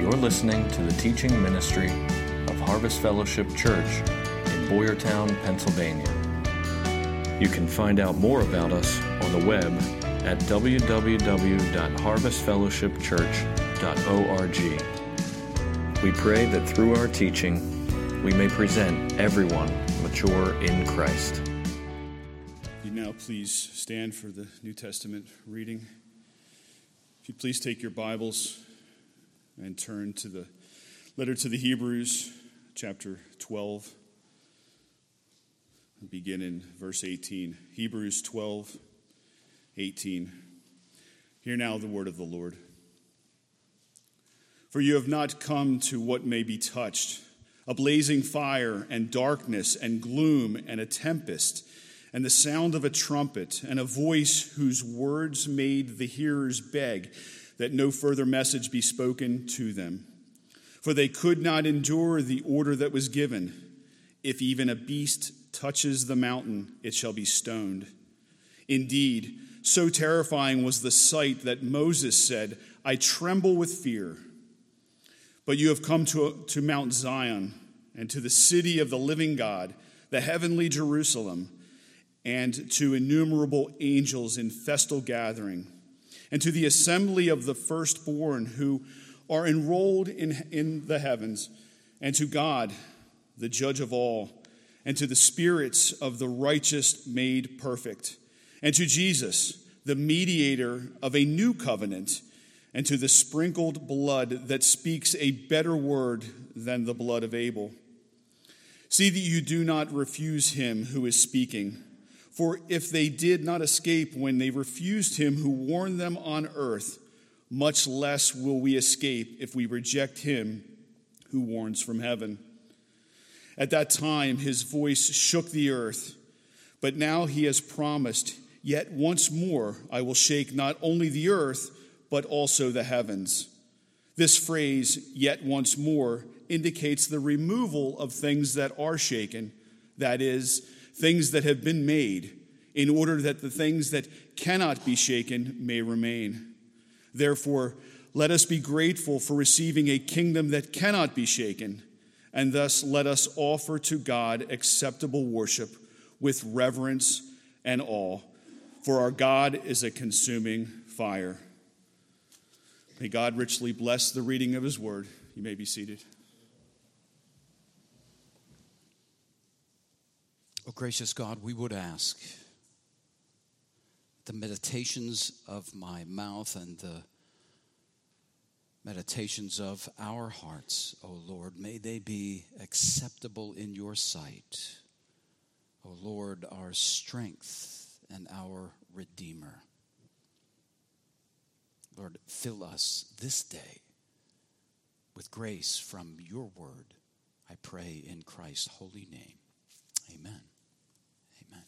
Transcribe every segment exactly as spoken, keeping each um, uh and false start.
You're listening to the teaching ministry of Harvest Fellowship Church in Boyertown, Pennsylvania. You can find out more about us on the web at w w w dot harvest fellowship church dot org. We pray that through our teaching, we may present everyone mature in Christ. You now please stand for the New Testament reading. If you please take your Bibles and turn to the letter to the Hebrews, chapter twelve. We'll begin in verse eighteen. Hebrews twelve, eighteen. Hear now the word of the Lord. For you have not come to what may be touched, a blazing fire and darkness and gloom and a tempest, and the sound of a trumpet, and a voice whose words made the hearers beg that no further message be spoken to them. For they could not endure the order that was given. If even a beast touches the mountain, it shall be stoned. Indeed, so terrifying was the sight that Moses said, I tremble with fear. But you have come to, to Mount Zion, and to the city of the living God, the heavenly Jerusalem, and to innumerable angels in festal gathering, and to the assembly of the firstborn who are enrolled in, in the heavens, and to God, the judge of all, and to the spirits of the righteous made perfect, and to Jesus, the mediator of a new covenant, and to the sprinkled blood that speaks a better word than the blood of Abel. See that you do not refuse him who is speaking. For if they did not escape when they refused him who warned them on earth, much less will we escape if we reject him who warns from heaven. At that time his voice shook the earth, but now he has promised, yet once more I will shake not only the earth, but also the heavens. This phrase, yet once more, indicates the removal of things that are shaken, that is, things that have been made, in order that the things that cannot be shaken may remain. Therefore, let us be grateful for receiving a kingdom that cannot be shaken, and thus let us offer to God acceptable worship with reverence and awe, for our God is a consuming fire. May God richly bless the reading of his word. You may be seated. Oh, gracious God, we would ask the meditations of my mouth and the meditations of our hearts, O Lord, may they be acceptable in your sight. O Lord, our strength and our Redeemer. Lord, fill us this day with grace from your word. I pray in Christ's holy name. Amen. Amen.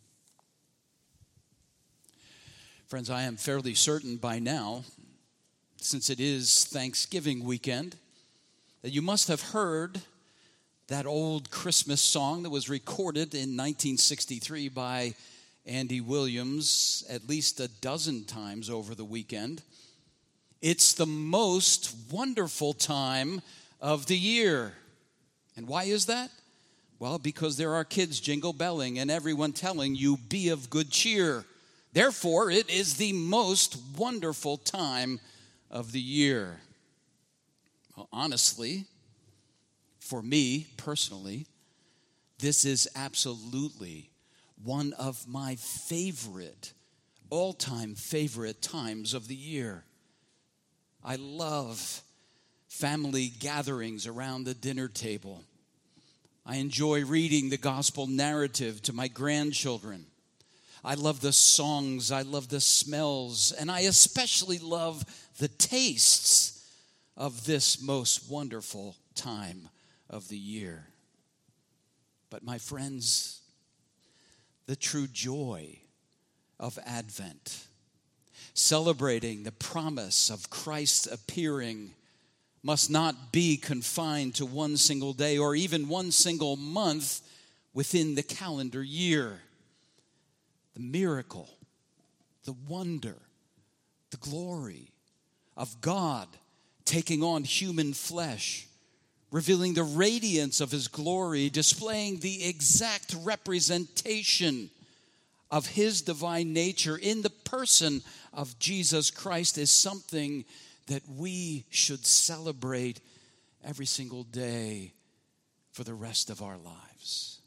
Friends, I am fairly certain by now, since it is Thanksgiving weekend, that you must have heard that old Christmas song that was recorded in nineteen sixty-three by Andy Williams at least a dozen times over the weekend. It's the most wonderful time of the year. And why is that? Well, because there are kids jingle belling and everyone telling you, be of good cheer. Therefore, it is the most wonderful time of the year. Well, honestly, for me personally, this is absolutely one of my favorite, all-time favorite times of the year. I love family gatherings around the dinner table. I enjoy reading the gospel narrative to my grandchildren. I love the songs, I love the smells, and I especially love the tastes of this most wonderful time of the year. But my friends, the true joy of Advent, celebrating the promise of Christ's appearing, must not be confined to one single day or even one single month within the calendar year. The miracle, the wonder, the glory of God taking on human flesh, revealing the radiance of his glory, displaying the exact representation of his divine nature in the person of Jesus Christ is something that we should celebrate every single day for the rest of our lives.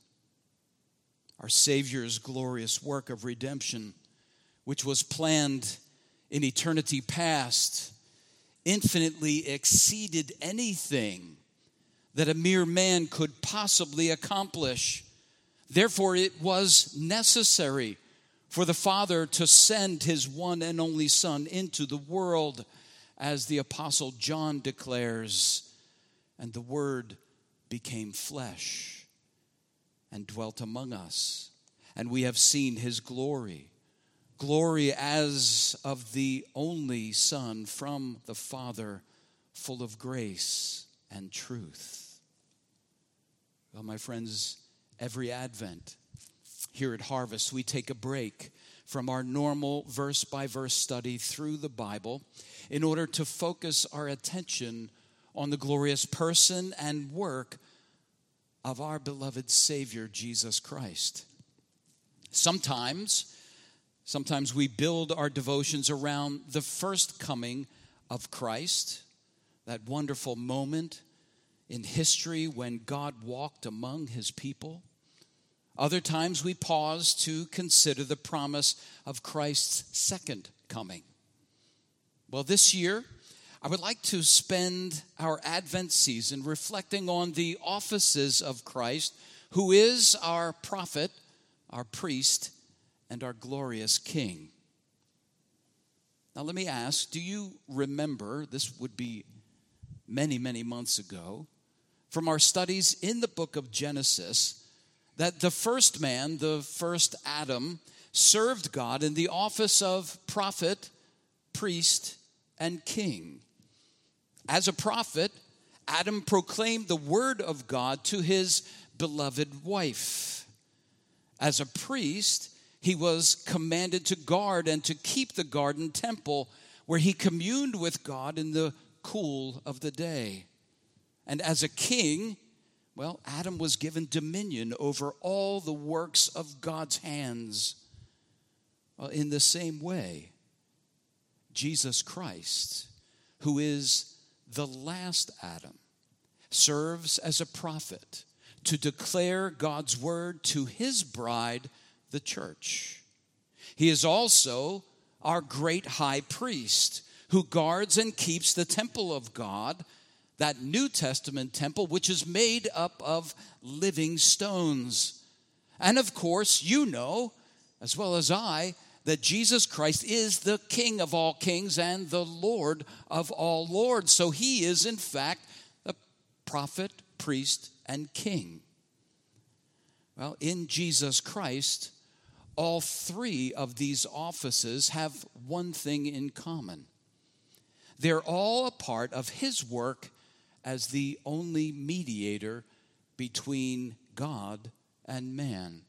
Our Savior's glorious work of redemption, which was planned in eternity past, infinitely exceeded anything that a mere man could possibly accomplish. Therefore, it was necessary for the Father to send his one and only Son into the world, as the Apostle John declares, and the Word became flesh and dwelt among us, and we have seen his glory, glory as of the only Son from the Father, full of grace and truth. Well, my friends, every Advent here at Harvest, we take a break from our normal verse-by-verse study through the Bible in order to focus our attention on the glorious person and work of our beloved Savior, Jesus Christ. Sometimes, sometimes we build our devotions around the first coming of Christ, that wonderful moment in history when God walked among his people. Other times we pause to consider the promise of Christ's second coming. Well, this year, I would like to spend our Advent season reflecting on the offices of Christ, who is our prophet, our priest, and our glorious King. Now let me ask, do you remember, this would be many, many months ago, from our studies in the book of Genesis, that the first man, the first Adam, served God in the office of prophet, priest, and king. As a prophet, Adam proclaimed the word of God to his beloved wife. As a priest, he was commanded to guard and to keep the garden temple where he communed with God in the cool of the day. And as a king, well, Adam was given dominion over all the works of God's hands. Well, in the same way, Jesus Christ, who is the last Adam, serves as a prophet to declare God's word to his bride, the church. He is also our great high priest who guards and keeps the temple of God, that New Testament temple, which is made up of living stones. And of course, you know, as well as I, that Jesus Christ is the King of all kings and the Lord of all lords. So he is, in fact, a prophet, priest, and king. Well, in Jesus Christ, all three of these offices have one thing in common. They're all a part of his work as the only mediator between God and man.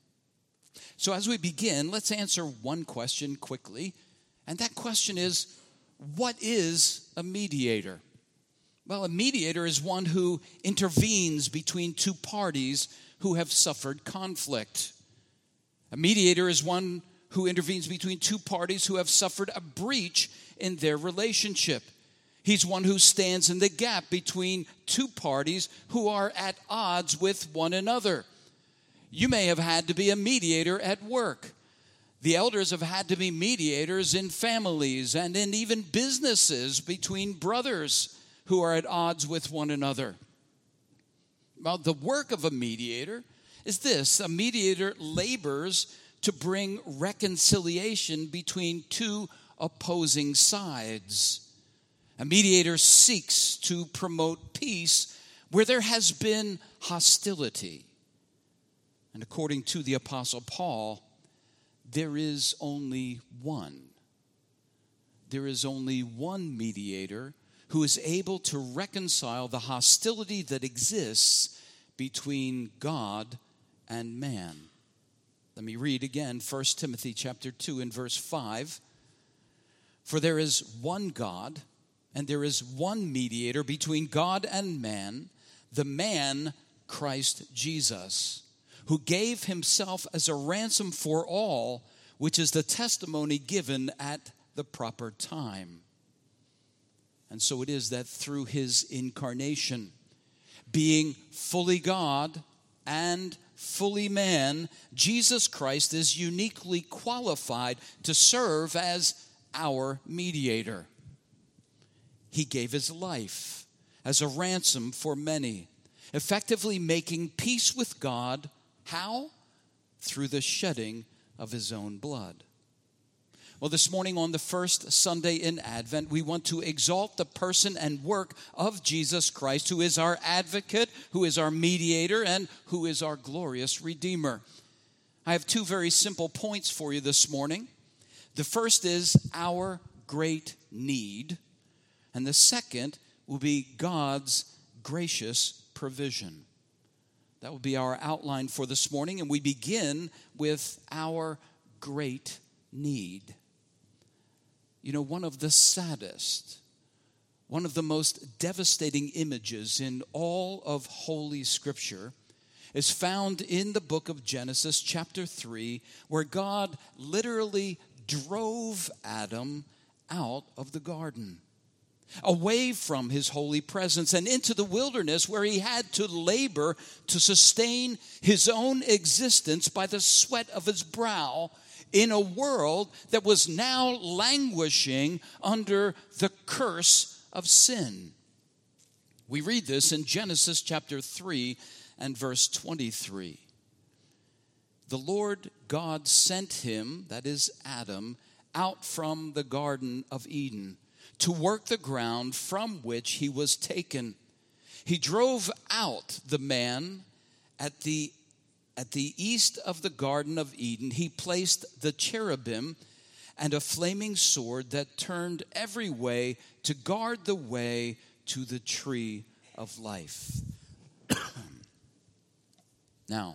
So as we begin, let's answer one question quickly. And that question is, what is a mediator? Well, a mediator is one who intervenes between two parties who have suffered conflict. A mediator is one who intervenes between two parties who have suffered a breach in their relationship. He's one who stands in the gap between two parties who are at odds with one another. You may have had to be a mediator at work. The elders have had to be mediators in families and in even businesses between brothers who are at odds with one another. Well, the work of a mediator is this. A mediator labors to bring reconciliation between two opposing sides. A mediator seeks to promote peace where there has been hostility. And according to the Apostle Paul, there is only one. There is only one mediator who is able to reconcile the hostility that exists between God and man. Let me read again, First Timothy chapter two and verse five. For there is one God And there is one mediator between God and man, the man Christ Jesus, who gave himself as a ransom for all, which is the testimony given at the proper time. And so it is that through his incarnation, being fully God and fully man, Jesus Christ is uniquely qualified to serve as our mediator. He gave his life as a ransom for many, effectively making peace with God. How? Through the shedding of his own blood. Well, this morning on the first Sunday in Advent, we want to exalt the person and work of Jesus Christ, who is our advocate, who is our mediator, and who is our glorious Redeemer. I have two very simple points for you this morning. The first is our great need, and the second will be God's gracious provision. That will be our outline for this morning, and we begin with our great need. You know, one of the saddest, one of the most devastating images in all of Holy Scripture is found in the book of Genesis, chapter three, where God literally drove Adam out of the garden, away from his holy presence and into the wilderness, where he had to labor to sustain his own existence by the sweat of his brow in a world that was now languishing under the curse of sin. We read this in Genesis chapter three and verse twenty-three. The Lord God sent him, that is Adam, out from the Garden of Eden to work the ground from which he was taken. He drove out the man at the At the east of the Garden of Eden. He placed the cherubim and a flaming sword that turned every way to guard the way to the tree of life. Now,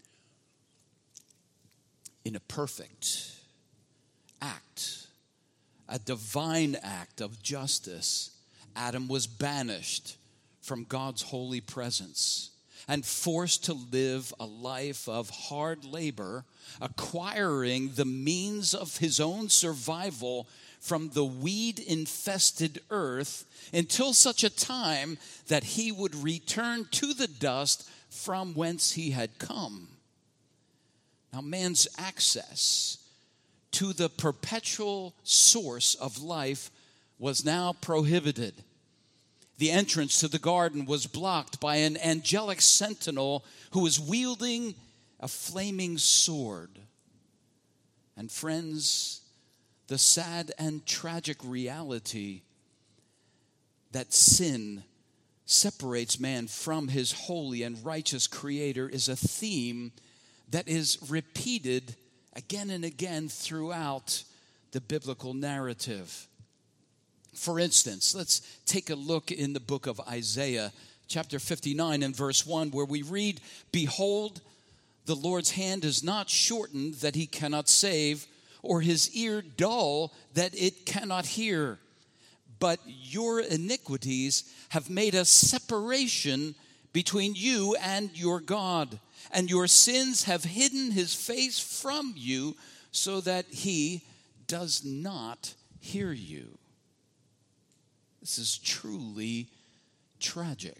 in a perfect act, a divine act of justice, Adam was banished from God's holy presence and forced to live a life of hard labor, acquiring the means of his own survival from the weed-infested earth until such a time that he would return to the dust from whence he had come. Now, man's access to the perpetual source of life was now prohibited. The entrance to the garden was blocked by an angelic sentinel who was wielding a flaming sword. And friends, the sad and tragic reality that sin separates man from his holy and righteous Creator is a theme that is repeated again and again throughout the biblical narrative. For instance, let's take a look in the book of Isaiah, chapter fifty-nine and verse one, where we read, "Behold, the Lord's hand is not shortened that he cannot save, or his ear dull that it cannot hear. But your iniquities have made a separation between you and your God, and your sins have hidden his face from you so that he does not hear you." This is truly tragic.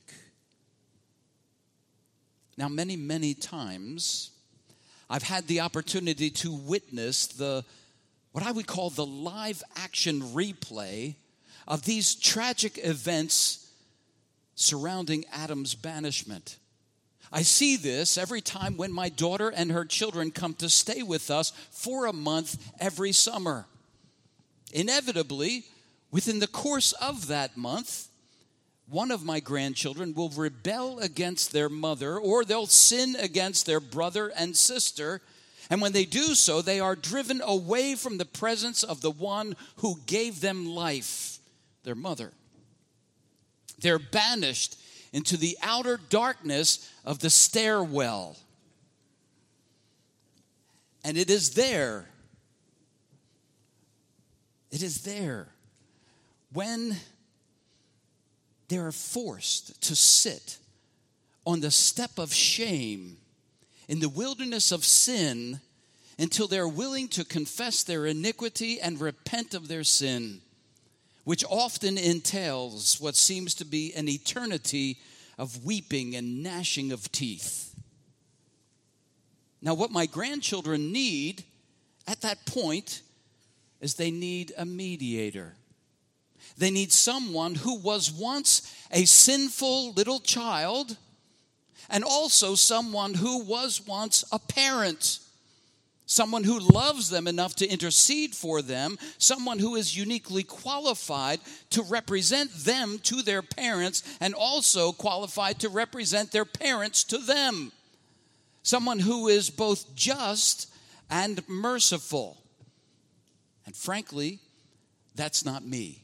Now, many, many times, I've had the opportunity to witness the, what I would call the live action replay of these tragic events surrounding Adam's banishment. I see this every time when my daughter and her children come to stay with us for a month every summer. Inevitably, within the course of that month, one of my grandchildren will rebel against their mother, or they'll sin against their brother and sister. And when they do so, they are driven away from the presence of the one who gave them life, their mother. They're banished into the outer darkness of the stairwell. And it is there, it is there, when they are forced to sit on the step of shame in the wilderness of sin until they're willing to confess their iniquity and repent of their sin, which often entails what seems to be an eternity of weeping and gnashing of teeth. Now, what my grandchildren need at that point is they need a mediator. They need someone who was once a sinful little child, and also someone who was once a parent. Someone who loves them enough to intercede for them. Someone who is uniquely qualified to represent them to their parents and also qualified to represent their parents to them. Someone who is both just and merciful. And frankly, that's not me.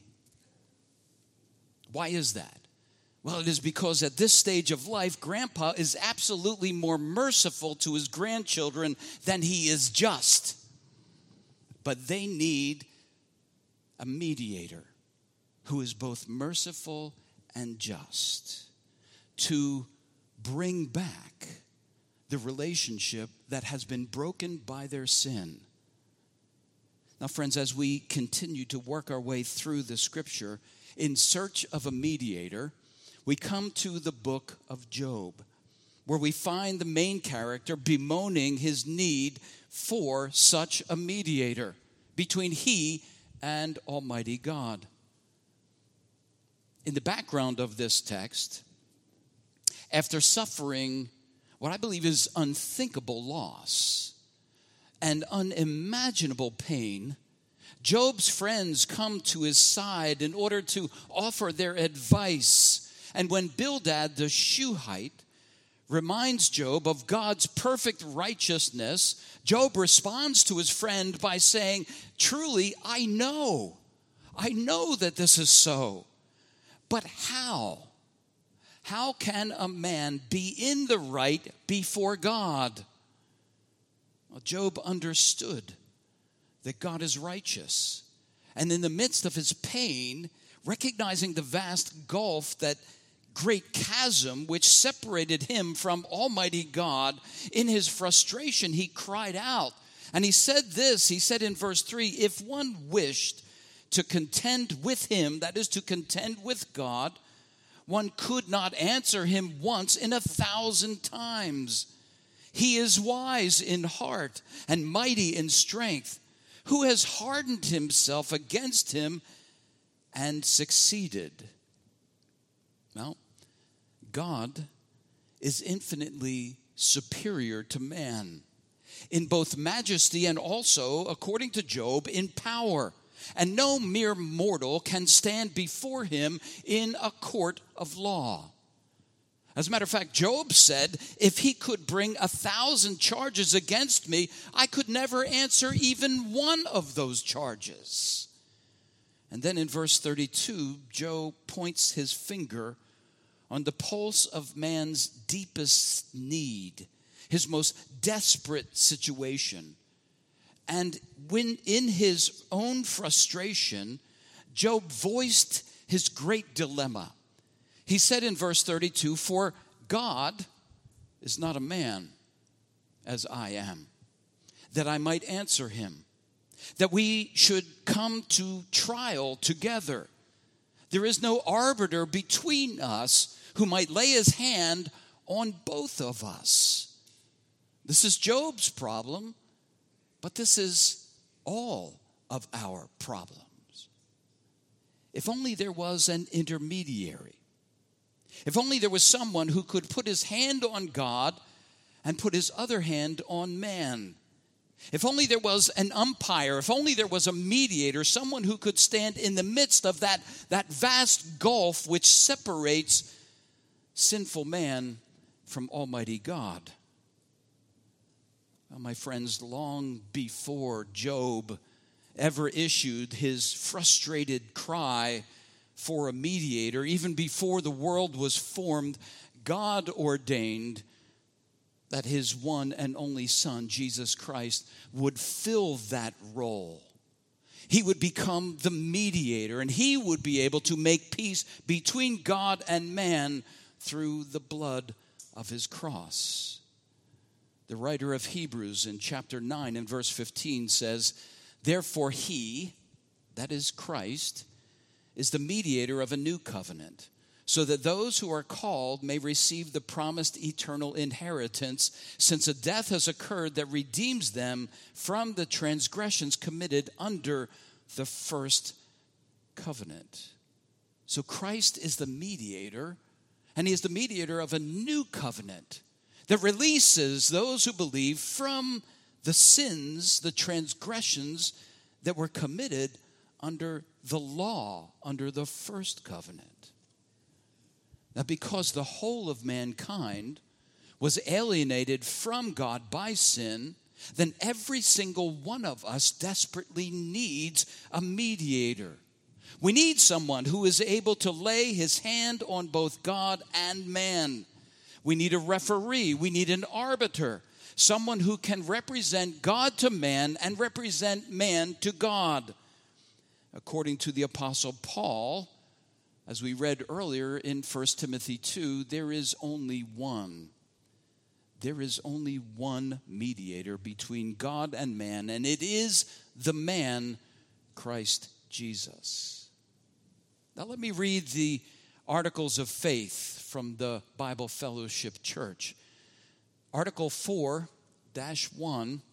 Why is that? Well, it is because at this stage of life, Grandpa is absolutely more merciful to his grandchildren than he is just. But they need a mediator who is both merciful and just to bring back the relationship that has been broken by their sin. Now, friends, as we continue to work our way through the scripture in search of a mediator, we come to the book of Job, where we find the main character bemoaning his need for such a mediator between he and Almighty God. In the background of this text, after suffering what I believe is unthinkable loss and unimaginable pain, Job's friends come to his side in order to offer their advice. And when Bildad the Shuhite reminds Job of God's perfect righteousness, Job responds to his friend by saying, "Truly, I know. I know that this is so. But how? How can a man be in the right before God?" Well, Job understood that God is righteous. And in the midst of his pain, recognizing the vast gulf, that great chasm which separated him from Almighty God, in his frustration, he cried out. And he said this, he said in verse three, "If one wished to contend with him," that is to contend with God, "one could not answer him once in a thousand times. He is wise in heart and mighty in strength. Who has hardened himself against him and succeeded?" Well, God is infinitely superior to man in both majesty and also, according to Job, in power. And no mere mortal can stand before him in a court of law. As a matter of fact, Job said, if he could bring a thousand charges against me, I could never answer even one of those charges. And then in verse thirty-two, Job points his finger on the pulse of man's deepest need, his most desperate situation. And when in his own frustration, Job voiced his great dilemma. He said in verse thirty-two, "For God is not a man as I am, that I might answer him, that we should come to trial together. There is no arbiter between us who might lay his hand on both of us." This is Job's problem, but this is all of our problems. If only there was an intermediary. If only there was someone who could put his hand on God and put his other hand on man. If only there was an umpire, if only there was a mediator, someone who could stand in the midst of that, that vast gulf which separates sinful man from Almighty God. Well, my friends, long before Job ever issued his frustrated cry for a mediator, even before the world was formed, God ordained that his one and only Son, Jesus Christ, would fill that role. He would become the mediator, and he would be able to make peace between God and man through the blood of his cross. The writer of Hebrews in chapter nine and verse fifteen says, "Therefore he," that is Christ, "is the mediator of a new covenant, so that those who are called may receive the promised eternal inheritance, since a death has occurred that redeems them from the transgressions committed under the first covenant." So Christ is the mediator, and he is the mediator of a new covenant that releases those who believe from the sins, the transgressions that were committed under the law, under the first covenant. Now, because the whole of mankind was alienated from God by sin, then every single one of us desperately needs a mediator. We need someone who is able to lay his hand on both God and man. We need a referee. We need an arbiter, someone who can represent God to man and represent man to God. According to the Apostle Paul, as we read earlier in First Timothy two, there is only one. There is only one mediator between God and man, and it is the man, Christ Jesus. Now let me read the Articles of Faith from the Bible Fellowship Church. Article four dash one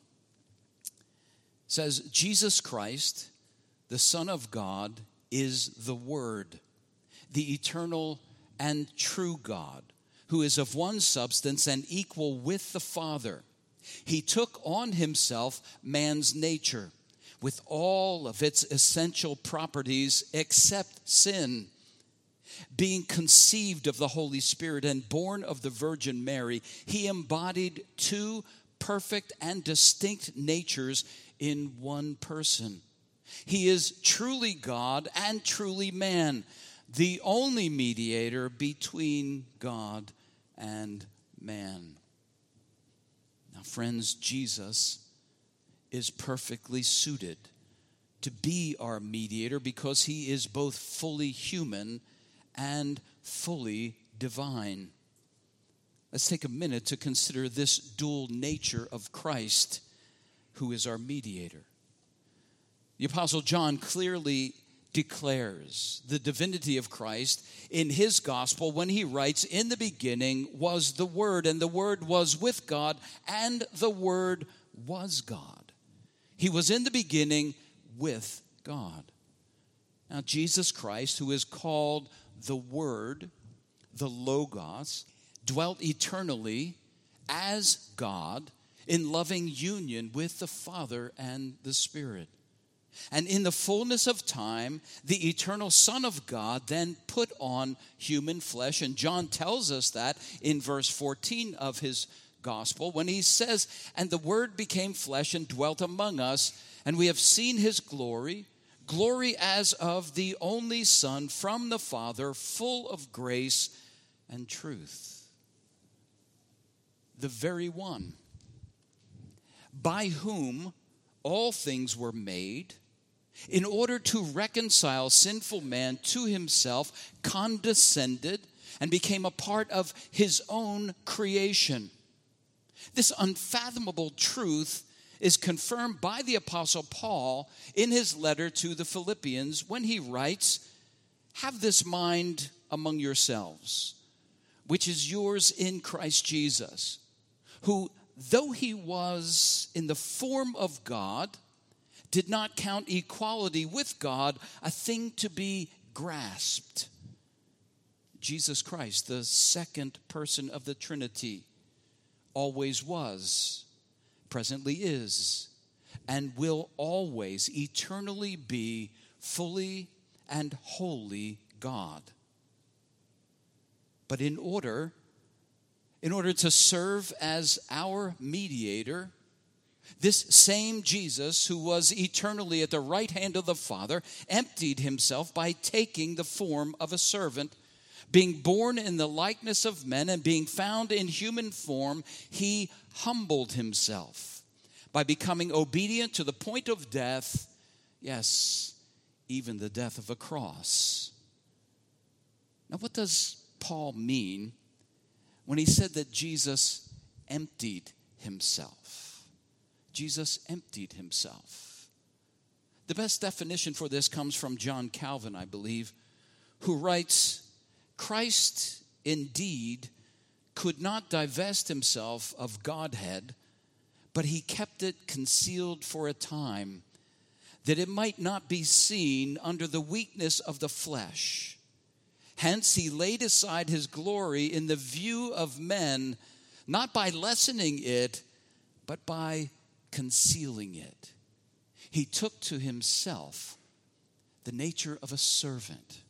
says, "Jesus Christ, the Son of God, is the Word, the eternal and true God, who is of one substance and equal with the Father. He took on himself man's nature, with all of its essential properties except sin. Being conceived of the Holy Spirit and born of the Virgin Mary, he embodied two perfect and distinct natures in one person. He is truly God and truly man, the only mediator between God and man." Now, friends, Jesus is perfectly suited to be our mediator because he is both fully human and fully divine. Let's take a minute to consider this dual nature of Christ, who is our mediator. The Apostle John clearly declares the divinity of Christ in his gospel when he writes, "In the beginning was the Word, and the Word was with God, and the Word was God." He was in the beginning with God. Now, Jesus Christ, who is called the Word, the Logos, dwelt eternally as God in loving union with the Father and the Spirit. And in the fullness of time, the eternal Son of God then put on human flesh. And John tells us that in verse fourteen of his gospel when he says, "And the Word became flesh and dwelt among us, and we have seen his glory, glory as of the only Son from the Father, full of grace and truth." The very one by whom all things were made, in order to reconcile sinful man to himself, condescended and became a part of his own creation. This unfathomable truth is confirmed by the Apostle Paul in his letter to the Philippians when he writes, "Have this mind among yourselves, which is yours in Christ Jesus, who, though he was in the form of God, did not count equality with God a thing to be grasped." Jesus Christ, the second person of the Trinity, always was, presently is, and will always eternally be fully and wholly God. But in order, in order to serve as our mediator, this same Jesus, who was eternally at the right hand of the Father, emptied himself by taking the form of a servant. Being born in the likeness of men and being found in human form, he humbled himself by becoming obedient to the point of death, Yes, even the death of a cross. Now, what does Paul mean when he said that Jesus emptied himself? Jesus emptied himself. The best definition for this comes from John Calvin, I believe, who writes, Christ indeed could not divest himself of Godhead, but he kept it concealed for a time, that it might not be seen under the weakness of the flesh. Hence he laid aside his glory in the view of men, not by lessening it, but by concealing it. He took to himself the nature of a servant.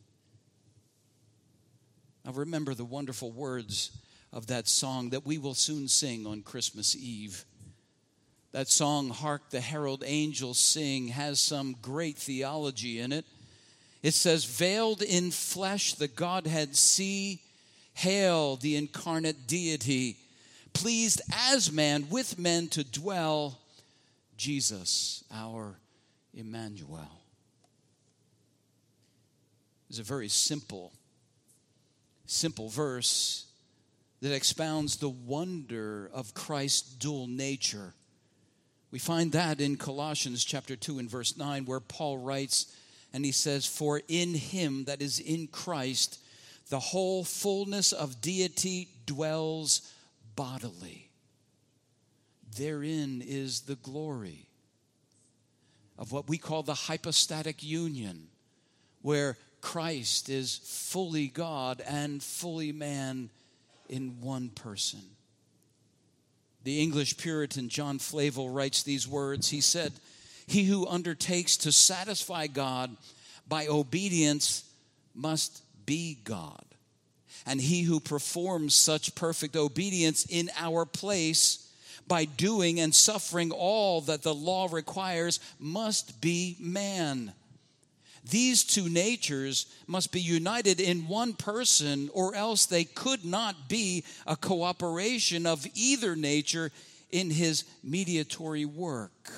Now remember the wonderful words of that song that we will soon sing on Christmas Eve. That song, Hark the Herald Angels Sing, has some great theology in it. It says, veiled in flesh the Godhead see, hail the incarnate deity, pleased as man with men to dwell, Jesus, our Emmanuel. It's a very simple, simple verse that expounds the wonder of Christ's dual nature. We find that in Colossians chapter two and verse nine, where Paul writes, and he says, for in him, that is in Christ, the whole fullness of deity dwells bodily. Therein is the glory of what we call the hypostatic union, where Christ is fully God and fully man in one person. The English Puritan John Flavel writes these words. He said, he who undertakes to satisfy God by obedience must be God. And he who performs such perfect obedience in our place by doing and suffering all that the law requires must be man. These two natures must be united in one person, or else they could not be a cooperation of either nature in his mediatory work.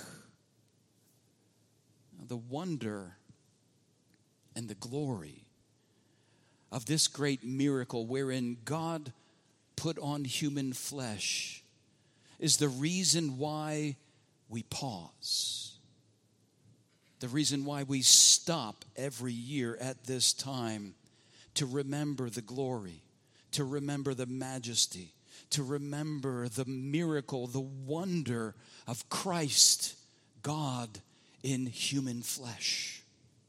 The wonder and the glory of this great miracle wherein God put on human flesh is the reason why we pause. The reason why we stop every year at this time to remember the glory, to remember the majesty, to remember the miracle, the wonder of Christ, God in human flesh.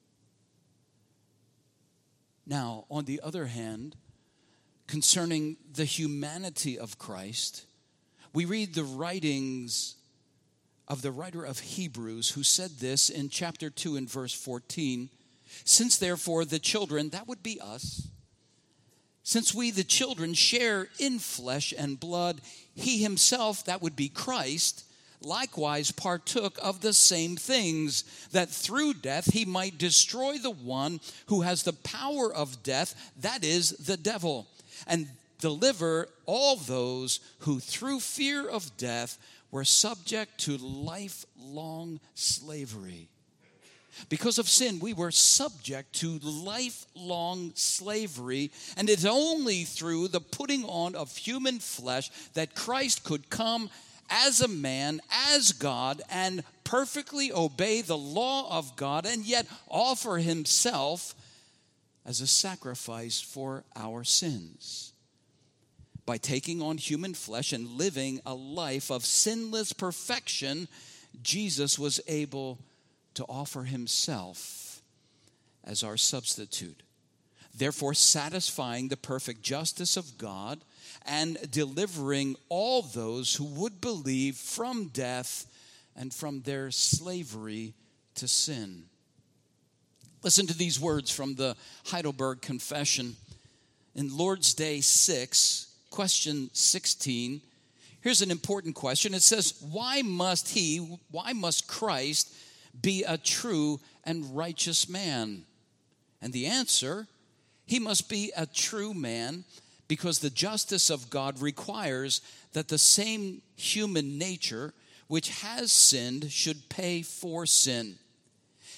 Now, on the other hand, concerning the humanity of Christ, we read the writings of the writer of Hebrews, who said this in chapter two and verse fourteen. Since therefore the children, that would be us, since we the children share in flesh and blood, he himself, that would be Christ, likewise partook of the same things, that through death he might destroy the one who has the power of death, that is the devil, and deliver all those who through fear of death were subject to lifelong slavery. Because of sin, we were subject to lifelong slavery, and it's only through the putting on of human flesh that Christ could come as a man, as God, and perfectly obey the law of God, and yet offer himself as a sacrifice for our sins. By taking on human flesh and living a life of sinless perfection, Jesus was able to offer himself as our substitute, therefore satisfying the perfect justice of God and delivering all those who would believe from death and from their slavery to sin. Listen to these words from the Heidelberg Confession. In Lord's Day six, question sixteen, here's an important question. It says, why must he, why must Christ be a true and righteous man? And the answer, he must be a true man because the justice of God requires that the same human nature which has sinned should pay for sin.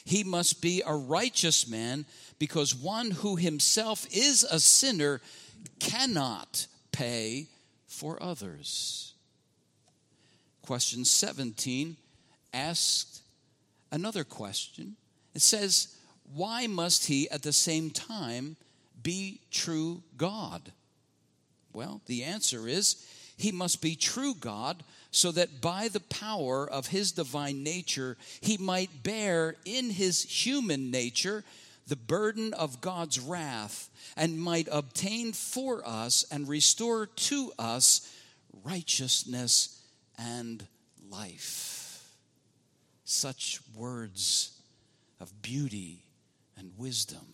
he must be a righteous man, because one who himself is a sinner cannot pay for others. Question seventeen asked another question. It says, why must he at the same time be true God? Well, the answer is, he must be true God so that by the power of his divine nature, he might bear in his human nature the burden of God's wrath and might obtain for us and restore to us righteousness and life. Such words of beauty and wisdom.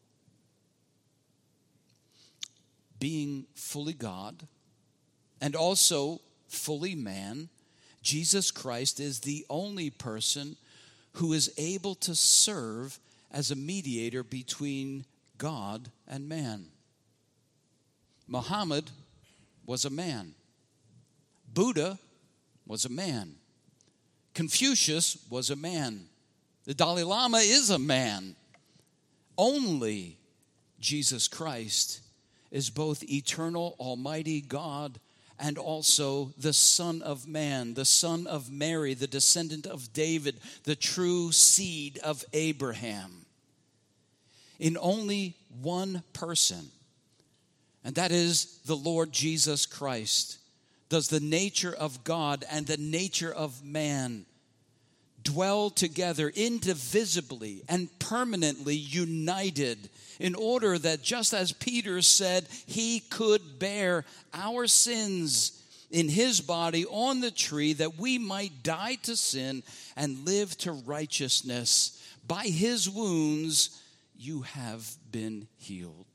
Being fully God and also fully man, Jesus Christ is the only person who is able to serve as a mediator between God and man. Muhammad was a man. Buddha was a man. Confucius was a man. The Dalai Lama is a man. Only Jesus Christ is both eternal, almighty God and also the Son of Man, the Son of Mary, the descendant of David, the true seed of Abraham. In only one person, and that is the Lord Jesus Christ, does the nature of God and the nature of man dwell together indivisibly and permanently united, in order that just as Peter said, he could bear our sins in his body on the tree, that we might die to sin and live to righteousness. By his wounds you have been healed.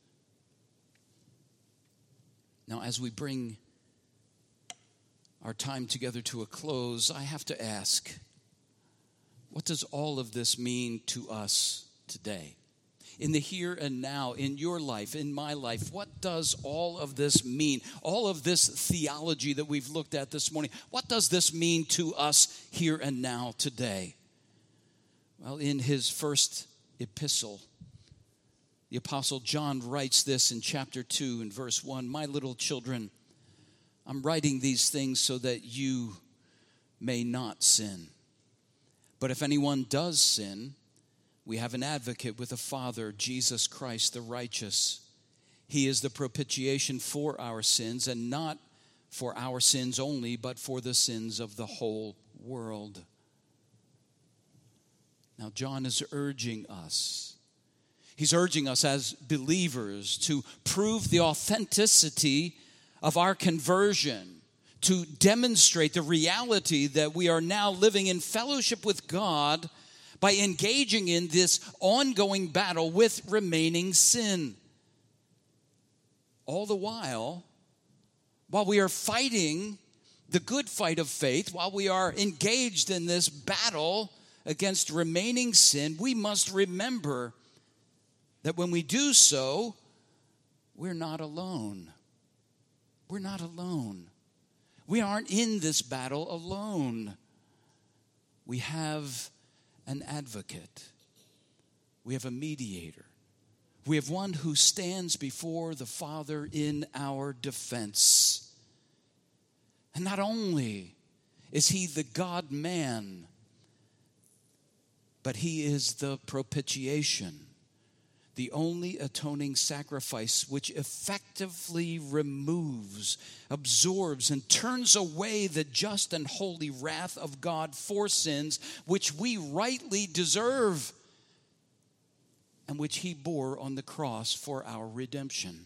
Now, as we bring our time together to a close, I have to ask, what does all of this mean to us today? In the here and now, in your life, in my life, what does all of this mean? All of this theology that we've looked at this morning, what does this mean to us here and now today? Well, in his first epistle, the Apostle John writes this in chapter two and verse one, "My little children, I'm writing these things so that you may not sin. But if anyone does sin, we have an advocate with the Father, Jesus Christ the righteous. He is the propitiation for our sins, and not for our sins only, but for the sins of the whole world." Now, John is urging us. He's urging us as believers to prove the authenticity of our conversion, to demonstrate the reality that we are now living in fellowship with God by engaging in this ongoing battle with remaining sin. All the while, while we are fighting the good fight of faith, while we are engaged in this battle against remaining sin, we must remember that when we do so, we're not alone. We're not alone. We aren't in this battle alone. We have an advocate. We have a mediator. We have one who stands before the Father in our defense. And not only is he the God-man, but he is the propitiation, the only atoning sacrifice which effectively removes, absorbs, and turns away the just and holy wrath of God for sins which we rightly deserve, and which he bore on the cross for our redemption.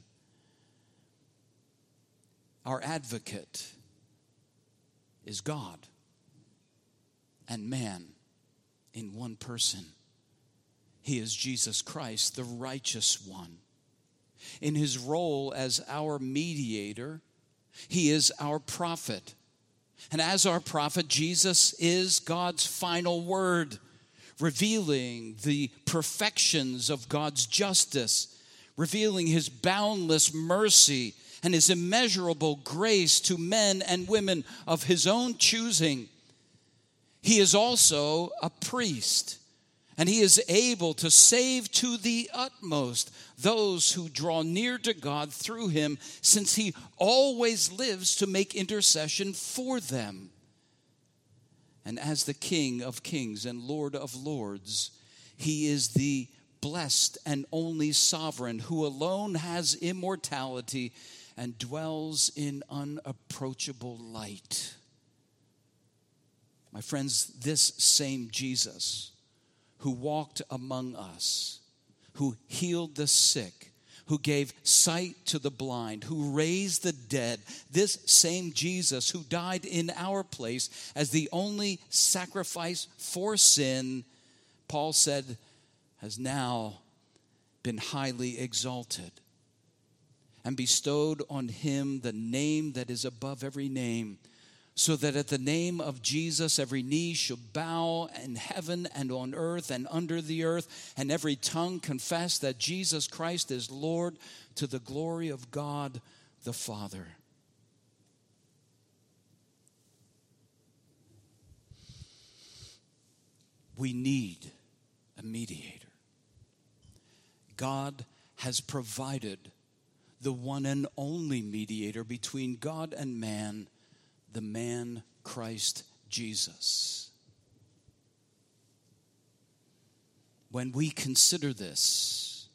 Our advocate is God and man in one person. He is Jesus Christ, the righteous one. In his role as our mediator, he is our prophet. And as our prophet, Jesus is God's final word, revealing the perfections of God's justice, revealing his boundless mercy and his immeasurable grace to men and women of his own choosing. He is also a priest. And he is able to save to the utmost those who draw near to God through him, since he always lives to make intercession for them. And as the King of kings and Lord of lords, he is the blessed and only sovereign who alone has immortality and dwells in unapproachable light. My friends, this same Jesus who walked among us, who healed the sick, who gave sight to the blind, who raised the dead, this same Jesus who died in our place as the only sacrifice for sin, Paul said, has now been highly exalted and bestowed on him the name that is above every name, so that at the name of Jesus every knee shall bow in heaven and on earth and under the earth, and every tongue confess that Jesus Christ is Lord, to the glory of God the Father. We need a mediator. God has provided the one and only mediator between God and man, the man Christ Jesus. When we consider this,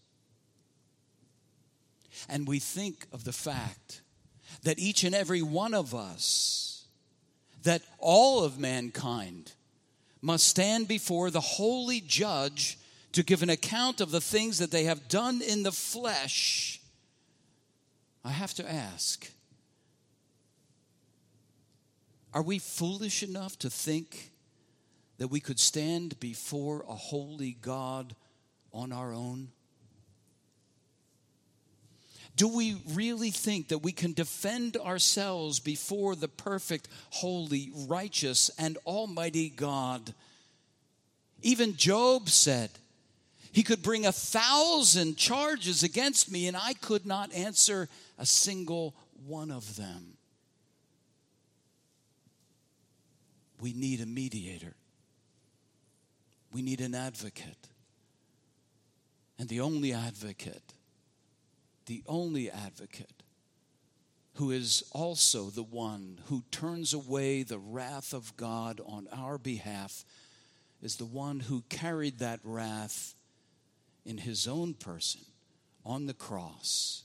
and we think of the fact that each and every one of us, that all of mankind must stand before the holy judge to give an account of the things that they have done in the flesh, I have to ask, are we foolish enough to think that we could stand before a holy God on our own? Do we really think that we can defend ourselves before the perfect, holy, righteous, and almighty God? Even Job said he could bring a thousand charges against me, and I could not answer a single one of them. We need a mediator. We need an advocate. And the only advocate, the only advocate who is also the one who turns away the wrath of God on our behalf is the one who carried that wrath in his own person on the cross.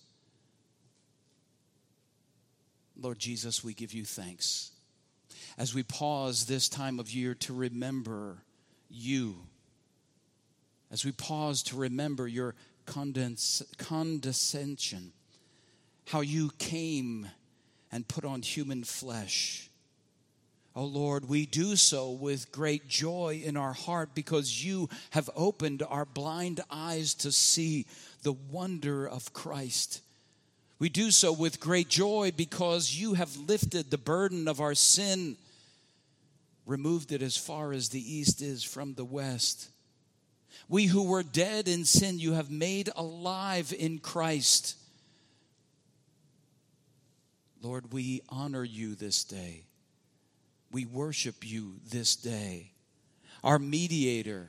Lord Jesus, we give you thanks as we pause this time of year to remember you, as we pause to remember your condens- condescension, how you came and put on human flesh. Oh Lord, we do so with great joy in our heart because you have opened our blind eyes to see the wonder of Christ. We do so with great joy because you have lifted the burden of our sin, removed it as far as the east is from the west. We who were dead in sin, you have made alive in Christ. Lord, we honor you this day. We worship you this day. Our mediator,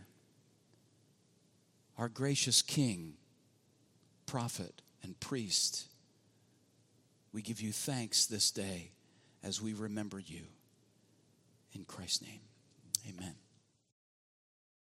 our gracious King, prophet, and priest. We give you thanks this day as we remember you. In Christ's name, amen.